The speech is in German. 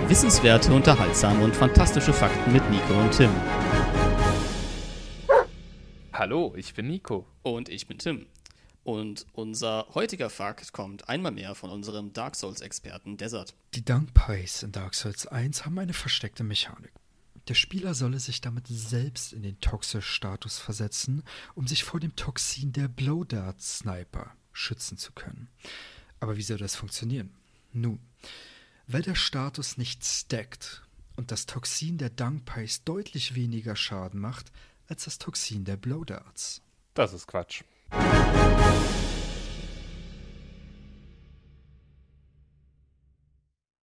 Wissenswerte, unterhaltsame und fantastische Fakten mit Nico und Tim. Hallo, ich bin Nico. Und ich bin Tim. Und unser heutiger Fakt kommt einmal mehr von unserem Dark Souls-Experten Desert. Die Dung Pies in Dark Souls 1 haben eine versteckte Mechanik. Der Spieler solle sich damit selbst in den Toxisch-Status versetzen, um sich vor dem Toxin der Blow-Dart-Sniper schützen zu können. Aber wie soll das funktionieren? Nun, weil der Status nicht stackt und das Toxin der Dung Pies deutlich weniger Schaden macht als das Toxin der Blow-Darts. Das ist Quatsch.